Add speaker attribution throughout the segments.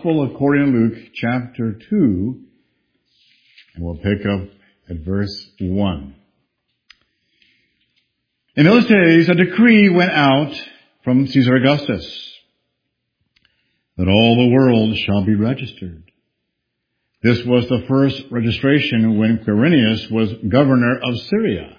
Speaker 1: Gospel according to Luke chapter 2, and we'll pick up at verse 1. In those days, a decree went out from Caesar Augustus that all the world shall be registered. This was the first registration when Quirinius was governor of Syria.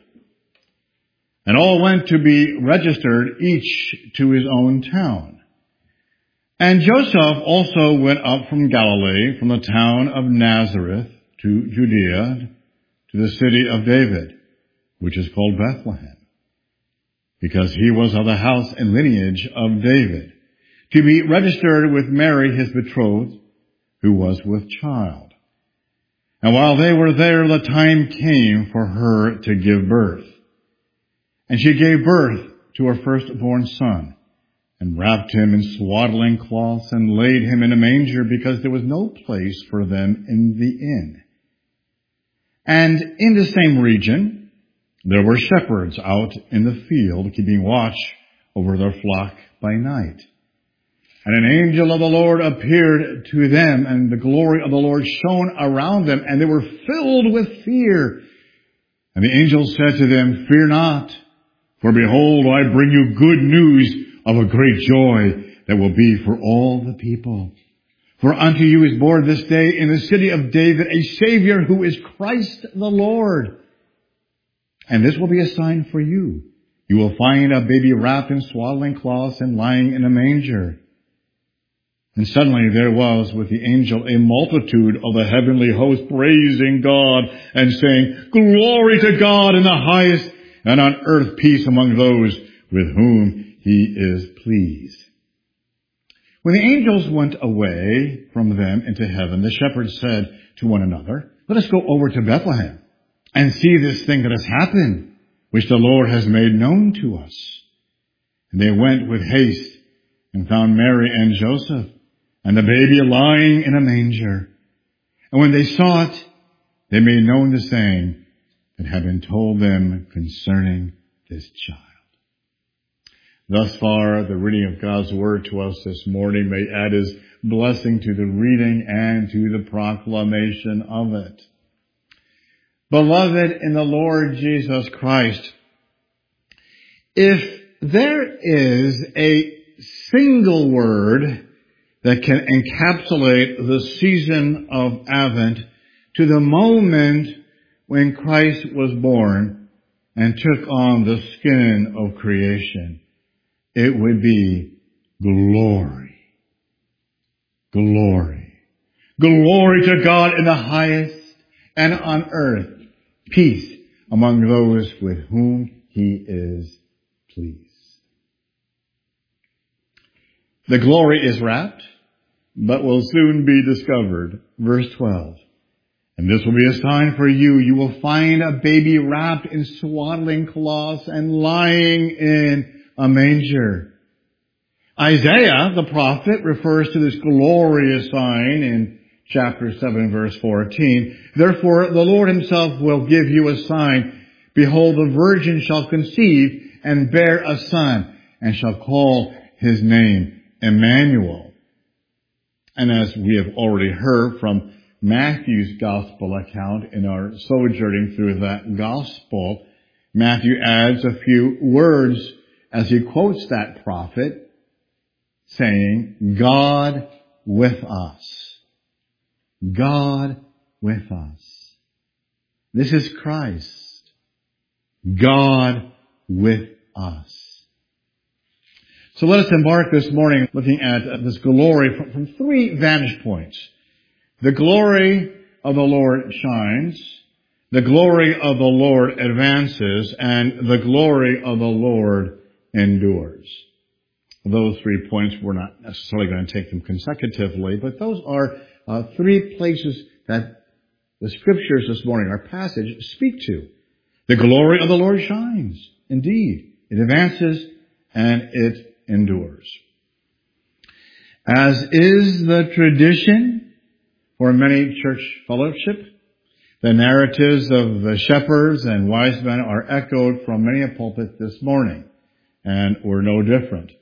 Speaker 1: And all went to be registered, each to his own town. And Joseph also went up from Galilee, from the town of Nazareth to Judea, to the city of David, which is called Bethlehem, because he was of the house and lineage of David, to be registered with Mary his betrothed, who was with child. And while they were there, the time came for her to give birth. And she gave birth to her firstborn son, and wrapped him in swaddling cloths, and laid him in a manger, because there was no place for them in the inn. And in the same region, there were shepherds out in the field, keeping watch over their flock by night. And an angel of the Lord appeared to them, and the glory of the Lord shone around them, and they were filled with fear. And the angel said to them, "Fear not, for behold, I bring you good news of a great joy that will be for all the people. For unto you is born this day in the city of David a Savior, who is Christ the Lord. And this will be a sign for you. You will find a baby wrapped in swaddling cloths and lying in a manger." And suddenly there was with the angel a multitude of the heavenly host, praising God and saying, "Glory to God in the highest, and on earth peace among those with whom he is pleased." When the angels went away from them into heaven, the shepherds said to one another, "Let us go over to Bethlehem and see this thing that has happened, which the Lord has made known to us." And they went with haste and found Mary and Joseph and the baby lying in a manger. And when they saw it, they made known the saying that had been told them concerning this child. Thus far, the reading of God's word to us this morning. May add his blessing to the reading and to the proclamation of it. Beloved in the Lord Jesus Christ, if there is a single word that can encapsulate the season of Advent to the moment when Christ was born and took on the skin of creation, it would be glory. Glory. Glory to God in the highest, and on earth peace among those with whom he is pleased. The glory is wrapped, but will soon be discovered. Verse 12. And this will be a sign for you. You will find a baby wrapped in swaddling cloths and lying in a manger. Isaiah, the prophet, refers to this glorious sign in chapter 7, verse 14. "Therefore, the Lord himself will give you a sign. Behold, the virgin shall conceive and bear a son, and shall call his name Emmanuel." And as we have already heard from Matthew's gospel account in our sojourning through that gospel, Matthew adds a few words as he quotes that prophet, saying, "God with us." God with us. This is Christ. God with us. So let us embark this morning looking at this glory from three vantage points. The glory of the Lord shines, the glory of the Lord advances, and the glory of the Lord endures. Those 3 points, we're not necessarily going to take them consecutively, but those are 3 places that the scriptures this morning, our passage, speak to. The glory of the Lord shines. Indeed, it advances and it endures. As is the tradition for many church fellowship, the narratives of the shepherds and wise men are echoed from many a pulpit this morning, and we're no different.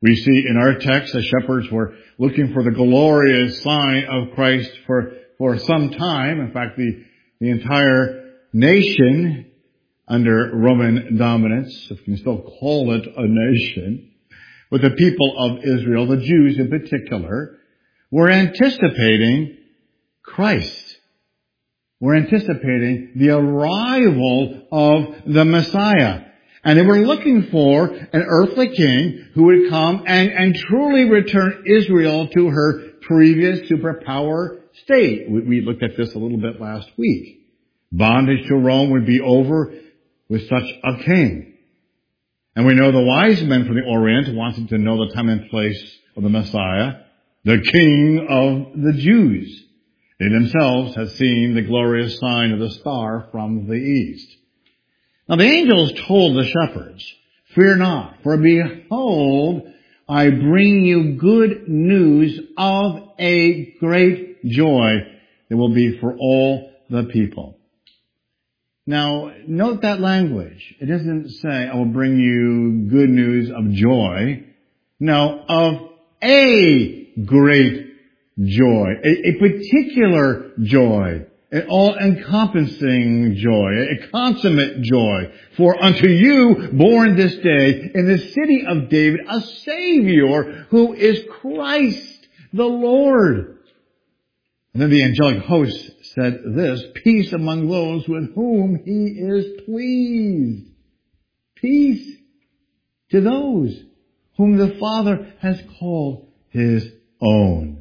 Speaker 1: We see in our text the shepherds were looking for the glorious sign of Christ for some time. In fact, the entire nation under Roman dominance, if you can still call it a nation, with the people of Israel, the Jews in particular, were anticipating Christ. We're anticipating the arrival of the Messiah. And they were looking for an earthly king who would come and truly return Israel to her previous superpower state. We looked at this a little bit last week. Bondage to Rome would be over with such a king. And we know the wise men from the Orient wanted to know the time and place of the Messiah, the King of the Jews. They themselves had seen the glorious sign of the star from the east. Now the angels told the shepherds, "Fear not, for behold, I bring you good news of a great joy that will be for all the people." Now, note that language. It doesn't say, "I will bring you good news of joy." No, of a great joy, a particular joy, an all-encompassing joy, a consummate joy. "For unto you born this day in the city of David a Savior who is Christ the Lord." And then the angelic host said this, "Peace among those with whom he is pleased." Peace to those whom the Father has called his own.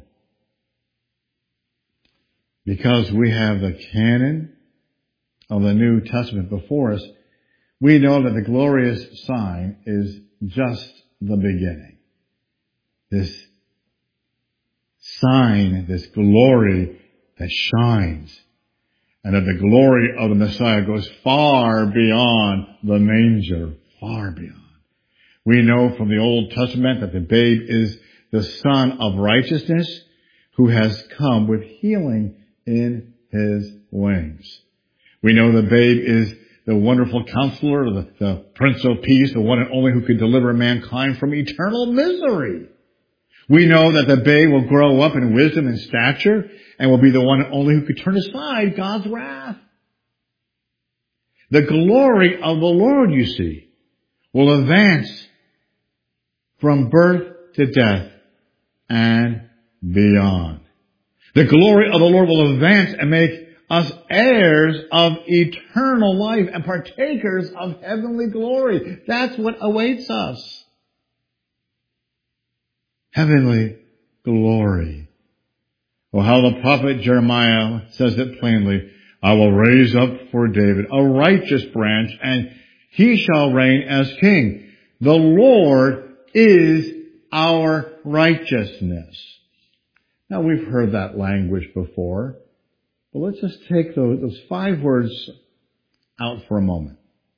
Speaker 1: Because we have the canon of the New Testament before us, we know that the glorious sign is just the beginning. This sign, this glory that shines, and that the glory of the Messiah goes far beyond the manger, far beyond. We know from the Old Testament that the babe is the Son of righteousness who has come with healing in his wings. We know the babe is the wonderful counselor, the Prince of Peace, the one and only who could deliver mankind from eternal misery. We know that the babe will grow up in wisdom and stature and will be the one and only who could turn aside God's wrath. The glory of the Lord, you see, will advance from birth to death and beyond. The glory of the Lord will advance and make us heirs of eternal life and partakers of heavenly glory. That's what awaits us. Heavenly glory. Oh, how the prophet Jeremiah says it plainly, "I will raise up for David a righteous branch, and he shall reign as king. The Lord is our righteousness." Now, we've heard that language before, but let's just take those 5 words out for a moment.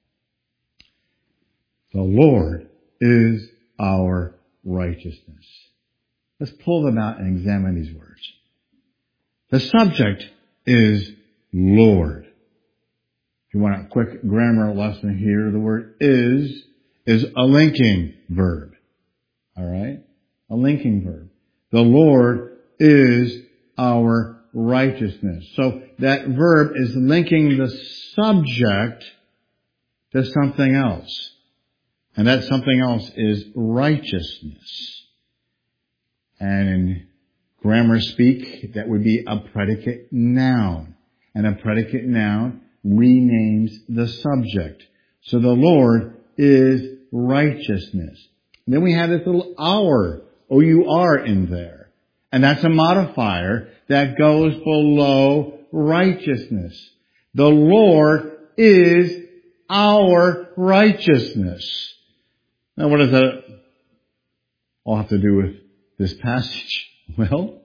Speaker 1: The Lord is our righteousness. Let's pull them out and examine these words. The subject is Lord. If you want a quick grammar lesson here, the word is a linking verb. All right? A linking verb. The Lord is our righteousness. So that verb is linking the subject to something else. And that something else is righteousness. And in grammar speak, that would be a predicate noun. And a predicate noun renames the subject. So the Lord is righteousness. And then we have this little our, O-U-R in there. And that's a modifier that goes below righteousness. The Lord is our righteousness. Now, what does that all have to do with this passage? Well,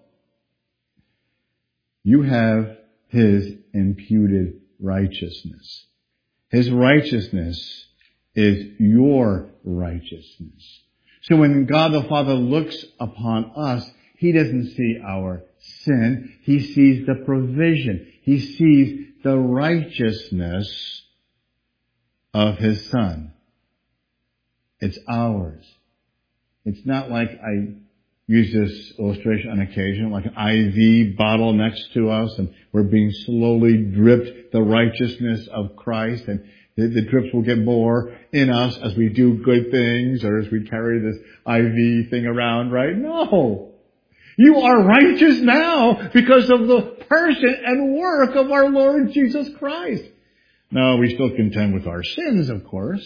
Speaker 1: you have his imputed righteousness. His righteousness is your righteousness. So when God the Father looks upon us, he doesn't see our sin. He sees the provision. He sees the righteousness of his Son. It's ours. It's not like I use this illustration on occasion, like an IV bottle next to us, and we're being slowly dripped the righteousness of Christ, and the drips will get more in us as we do good things or as we carry this IV thing around, right? No. You are righteous now because of the person and work of our Lord Jesus Christ. No, we still contend with our sins, of course.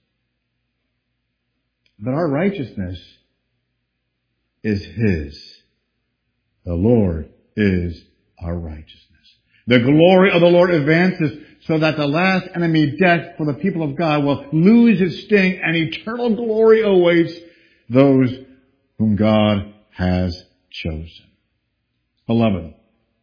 Speaker 1: But our righteousness is His. The Lord is our righteousness. The glory of the Lord advances so that the last enemy, death, for the people of God will lose its sting, and eternal glory awaits those whom God has chosen. Beloved,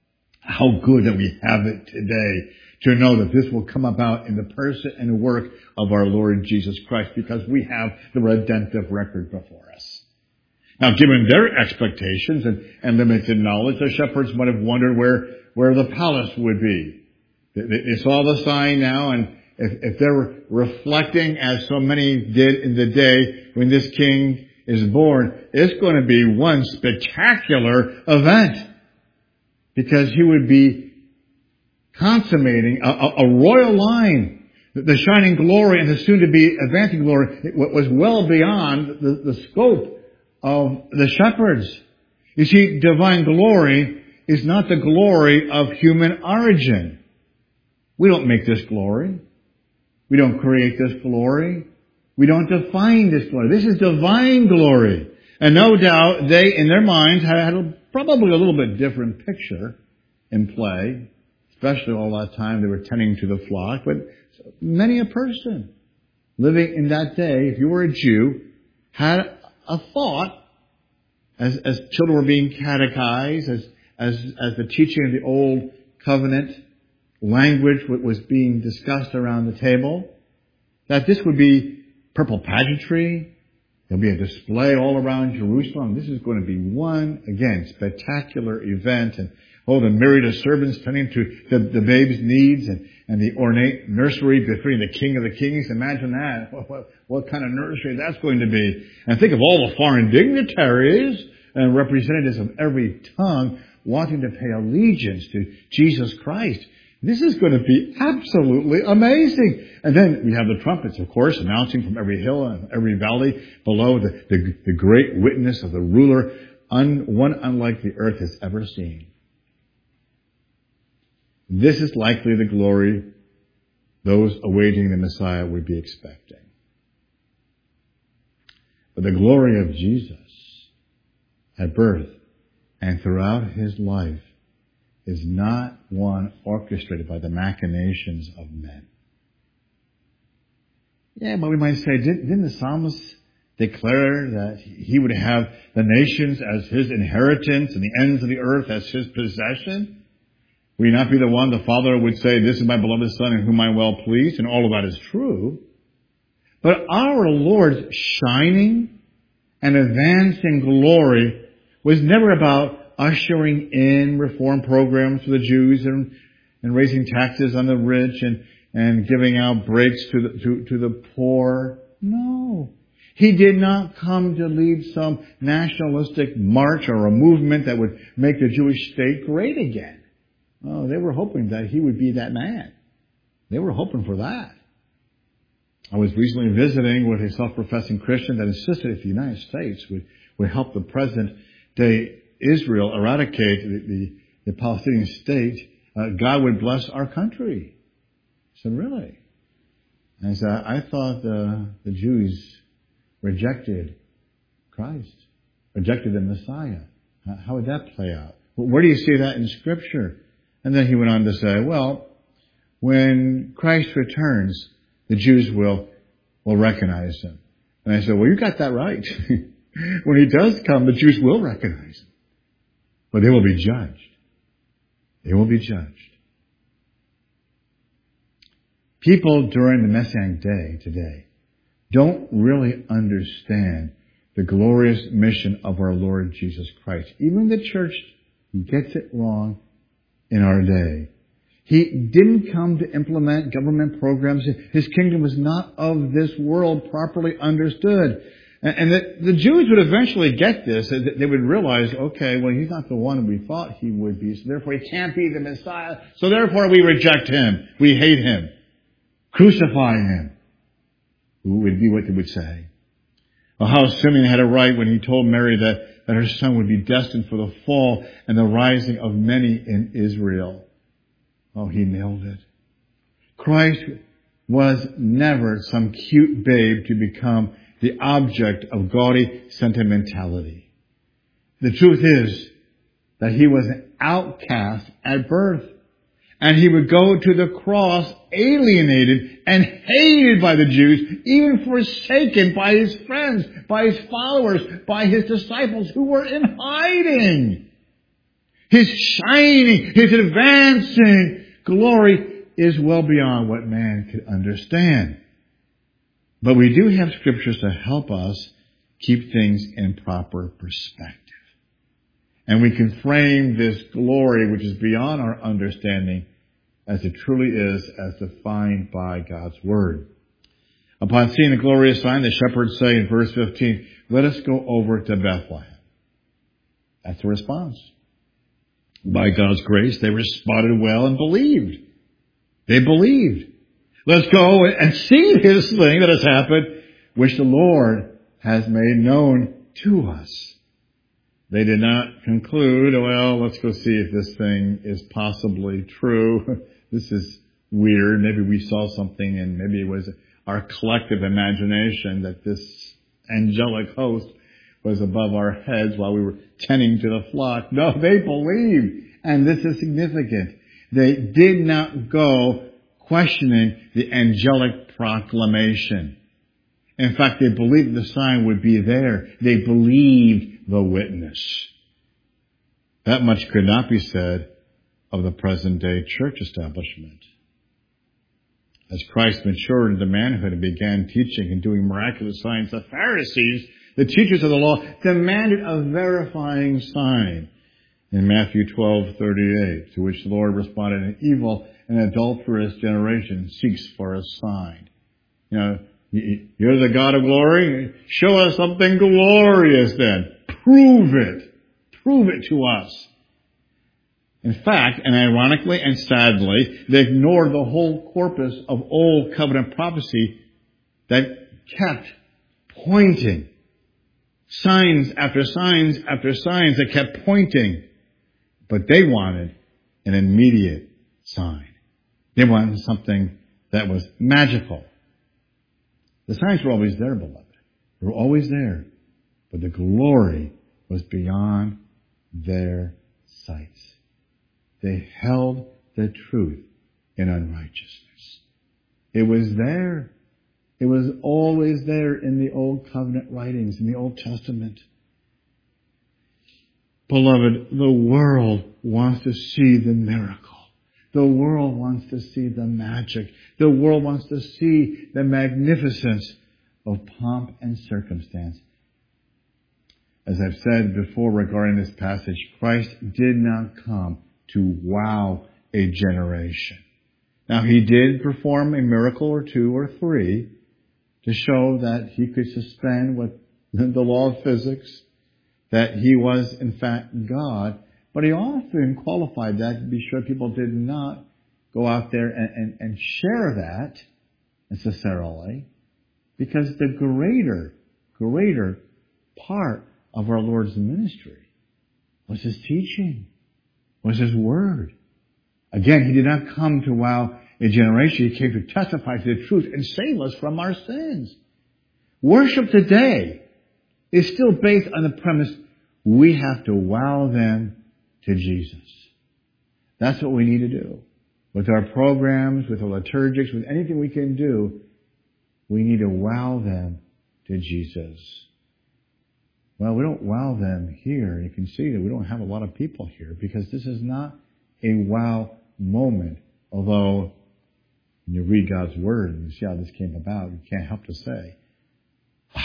Speaker 1: how good that we have it today to know that this will come about in the person and work of our Lord Jesus Christ, because we have the redemptive record before us. Now, given their expectations and limited knowledge, the shepherds might have wondered where the palace would be. They saw the sign now, and if they're reflecting, as so many did in the day when this king is born, it's going to be one spectacular event, because he would be consummating a royal line. The shining glory and the soon-to-be advancing glory was well beyond the scope of the shepherds. You see, divine glory is not the glory of human origin. We don't make this glory. We don't create this glory. We don't define this glory. This is divine glory. And no doubt they, in their minds, had probably a little bit different picture in play, especially all that time they were tending to the flock. But many a person living in that day, if you were a Jew, had a thought as children were being catechized, as the teaching of the Old Covenant language was being discussed around the table, that this would be purple pageantry. There'll be a display all around Jerusalem. This is going to be one, again, spectacular event. And the myriad of servants tending to the babe's needs, and the ornate nursery befitting the King of the Kings. Imagine that. What kind of nursery that's going to be. And think of all the foreign dignitaries and representatives of every tongue wanting to pay allegiance to Jesus Christ. This is going to be absolutely amazing. And then we have the trumpets, of course, announcing from every hill and every valley below the great witness of the ruler, one unlike the earth has ever seen. This is likely the glory those awaiting the Messiah would be expecting. But the glory of Jesus at birth and throughout His life is not one orchestrated by the machinations of men. Yeah, but we might say, didn't the psalmist declare that He would have the nations as His inheritance and the ends of the earth as His possession? Would He not be the one the Father would say, "This is my beloved Son in whom I am well pleased," and all of that is true. But our Lord's shining and advancing glory was never about ushering in reform programs for the Jews and raising taxes on the rich and giving out breaks to the poor. No. He did not come to lead some nationalistic march or a movement that would make the Jewish state great again. Oh, they were hoping that He would be that man. They were hoping for that. I was recently visiting with a self-professing Christian that insisted if the United States would help the present-day Israel eradicate the Palestinian state, God would bless our country. I said, really? And I said, I thought the Jews rejected Christ, rejected the Messiah. How would that play out? Where do you see that in Scripture? And then he went on to say, well, when Christ returns, the Jews will recognize Him. And I said, well, you got that right. When He does come, the Jews will recognize Him. But they will be judged. They will be judged. People during the Messianic day today don't really understand the glorious mission of our Lord Jesus Christ. Even the church gets it wrong in our day. He didn't come to implement government programs. His kingdom was not of this world properly understood. And the Jews would eventually get this. They would realize, okay, well, he's not the one we thought he would be, so therefore he can't be the Messiah. So therefore we reject him. We hate him. Crucify him. Would be what they would say. Well, how Simeon had it right when he told Mary that her son would be destined for the fall and the rising of many in Israel. Oh, he nailed it. Christ was never some cute babe to become the object of gaudy sentimentality. The truth is that he was an outcast at birth. And he would go to the cross alienated and hated by the Jews, even forsaken by his friends, by his followers, by his disciples who were in hiding. His shining, his advancing glory is well beyond what man could understand. But we do have scriptures to help us keep things in proper perspective. And we can frame this glory, which is beyond our understanding, as it truly is, as defined by God's Word. Upon seeing the glorious sign, the shepherds say in verse 15, "Let us go over to Bethlehem." That's the response. By God's grace, they responded well and believed. They believed. Let's go and see this thing that has happened, which the Lord has made known to us. They did not conclude, well, let's go see if this thing is possibly true. This is weird. Maybe we saw something and maybe it was our collective imagination that this angelic host was above our heads while we were tending to the flock. No, they believed. And this is significant. They did not go questioning the angelic proclamation. In fact, they believed the sign would be there. They believed the witness. That much could not be said of the present-day church establishment. As Christ matured into manhood and began teaching and doing miraculous signs, the Pharisees, the teachers of the law, demanded a verifying sign. In Matthew 12:38, to which the Lord responded, "An evil and adulterous generation seeks for a sign." You know, you're the God of glory. Show us something glorious then. Prove it. Prove it to us. In fact, and ironically and sadly, they ignored the whole corpus of Old Covenant prophecy that kept pointing. Signs after signs after signs that kept pointing. But they wanted an immediate sign. They wanted something that was magical. The signs were always there, beloved. They were always there. But the glory was beyond their sights. They held the truth in unrighteousness. It was there. It was always there in the Old Covenant writings, in the Old Testament. Beloved, the world wants to see the miracle. The world wants to see the magic. The world wants to see the magnificence of pomp and circumstance. As I've said before regarding this passage, Christ did not come to wow a generation. Now, he did perform a miracle or two or three to show that he could suspend what the law of physics, that he was, in fact, God. But he often qualified that to be sure people did not go out there and share that necessarily, because the greater part of our Lord's ministry was his teaching, was his word. Again, he did not come to wow a generation. He came to testify to the truth and save us from our sins. Worship today is still based on the premise we have to wow them to Jesus. That's what we need to do. With our programs, with our liturgics, with anything we can do, we need to wow them to Jesus. Well, we don't wow them here. You can see that we don't have a lot of people here because this is not a wow moment. Although, when you read God's Word and you see how this came about, you can't help to say, wow.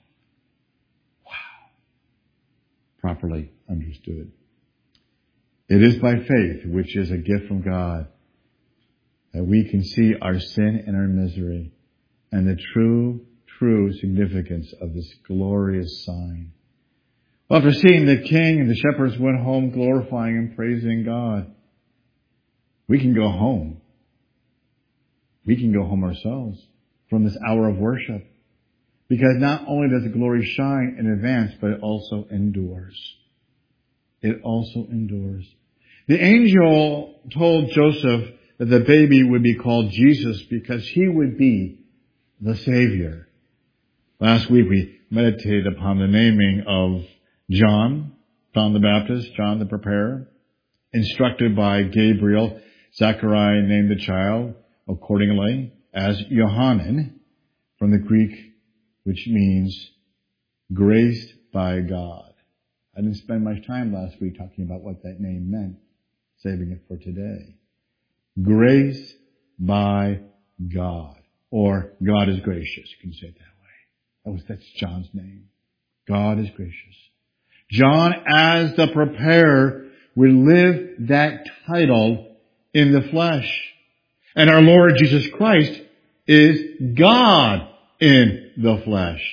Speaker 1: Wow. Properly understood. It is by faith, which is a gift from God, that we can see our sin and our misery and the true true significance of this glorious sign. Well, after seeing the king and the shepherds went home glorifying and praising God, we can go home. We can go home ourselves from this hour of worship. Because not only does the glory shine in advance, but it also endures. It also endures. The angel told Joseph that the baby would be called Jesus because he would be the Savior. Last week we meditated upon the naming of John the Baptist, John the Preparer. Instructed by Gabriel, Zechariah named the child accordingly as Yohanan, from the Greek, which means graced by God. I didn't spend much time last week talking about what that name meant, saving it for today. Grace by God, or God is gracious. You can say it that way. That's John's name. God is gracious. John, as the preparer, would live that title in the flesh. And our Lord Jesus Christ is God in the flesh.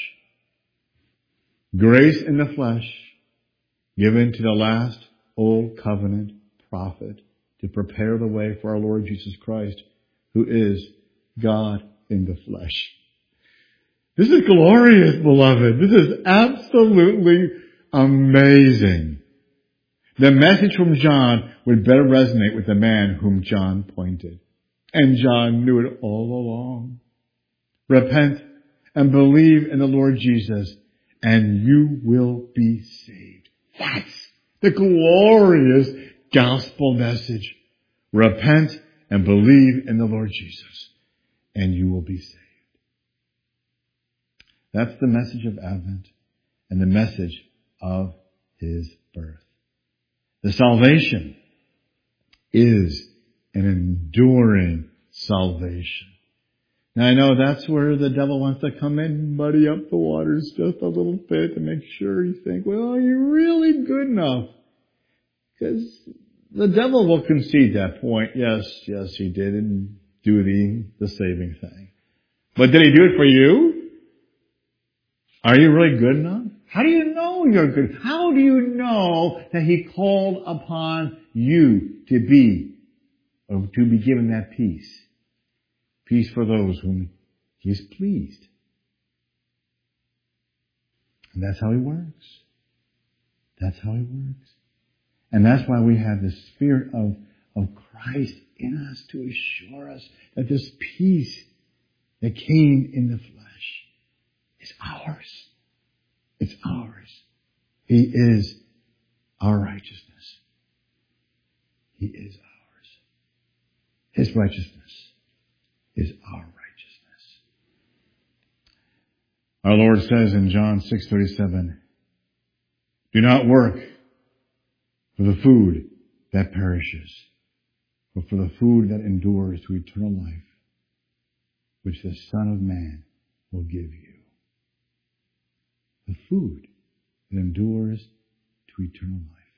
Speaker 1: Grace in the flesh, given to the last old covenant prophet to prepare the way for our Lord Jesus Christ, who is God in the flesh. This is glorious, beloved. This is absolutely amazing. The message from John would better resonate with the man whom John pointed. And John knew it all along. Repent and believe in the Lord Jesus, and you will be saved. That's the glorious gospel message. Repent and believe in the Lord Jesus, and you will be saved. That's the message of Advent and the message of His birth. The salvation is an enduring salvation. Now I know that's where the devil wants to come in and muddy up the waters just a little bit to make sure you think, well, are you really good enough? Because the devil will concede that point. Yes, he did and do the saving thing. But did he do it for you? Are you really good enough? How do you know you're good? How do you know that he called upon you to be given that peace? Peace for those whom he is pleased. And that's how he works. That's how he works. And that's why we have the Spirit of Christ in us to assure us that this peace that came in the flesh is ours. It's ours. He is our righteousness. He is ours. His righteousness is our righteousness. Our Lord says in John 6:37, do not work for the food that perishes, but for the food that endures to eternal life, which the Son of Man will give you. The food that endures to eternal life.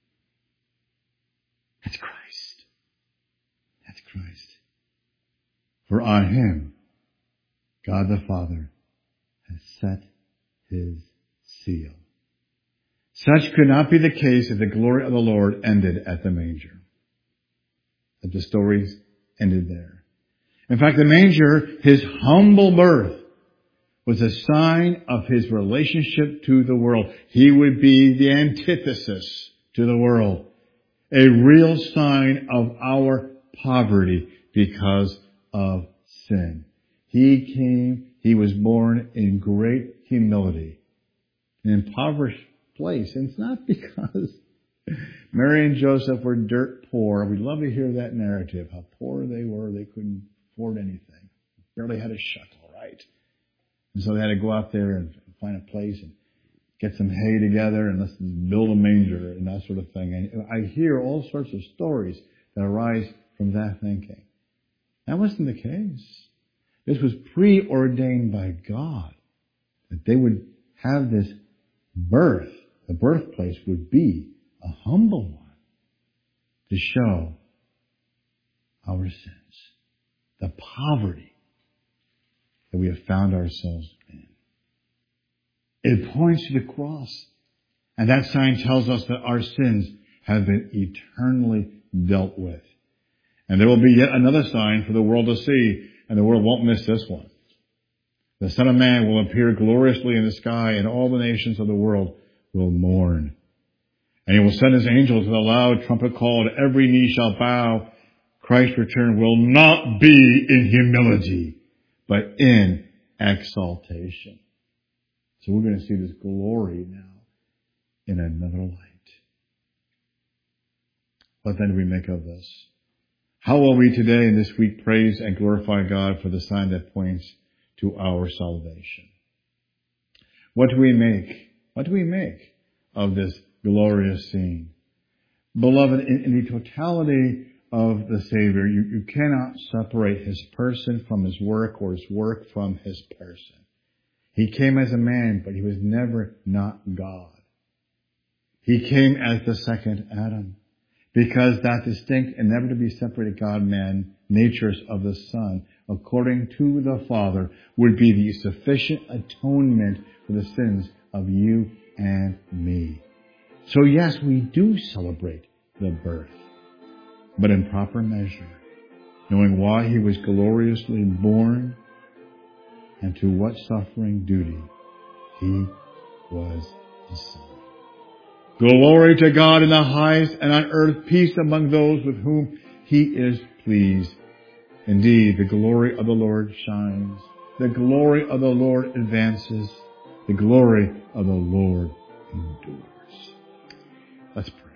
Speaker 1: That's Christ. That's Christ. For on Him, God the Father has set His seal. Such could not be the case if the glory of the Lord ended at the manger. That the stories ended there. In fact, the manger, His humble birth, was a sign of His relationship to the world. He would be the antithesis to the world. A real sign of our poverty because of sin. He came, He was born in great humility, an impoverished place. And it's not because Mary and Joseph were dirt poor. We'd love to hear that narrative, how poor they were. They couldn't afford anything. Barely had a shekel, right? And so they had to go out there and find a place and get some hay together and let's build a manger and that sort of thing. And I hear all sorts of stories that arise from that thinking. That wasn't the case. This was preordained by God that they would have this birth. The birthplace would be a humble one to show our sins, the poverty that we have found ourselves in. It points to the cross. And that sign tells us that our sins have been eternally dealt with. And there will be yet another sign for the world to see, and the world won't miss this one. The Son of Man will appear gloriously in the sky, and all the nations of the world will mourn. And he will send his angels with a loud trumpet call, and every knee shall bow. Christ's return will not be in humility, but in exaltation. So we're going to see this glory now in another light. What then do we make of this? How will we today and this week praise and glorify God for the sign that points to our salvation? What do we make? What do we make of this glorious scene? Beloved, in the totality of the Savior, you cannot separate his person from his work or his work from his person. He came as a man, but he was never not God. He came as the second Adam, because that distinct and never to be separated God-man natures of the Son, according to the Father, would be the sufficient atonement for the sins of you and me. So yes, we do celebrate the birth, but in proper measure, knowing why he was gloriously born and to what suffering duty he was assigned. Glory to God in the highest, and on earth peace among those with whom he is pleased. Indeed, the glory of the Lord shines. The glory of the Lord advances. The glory of the Lord endures. Let's pray.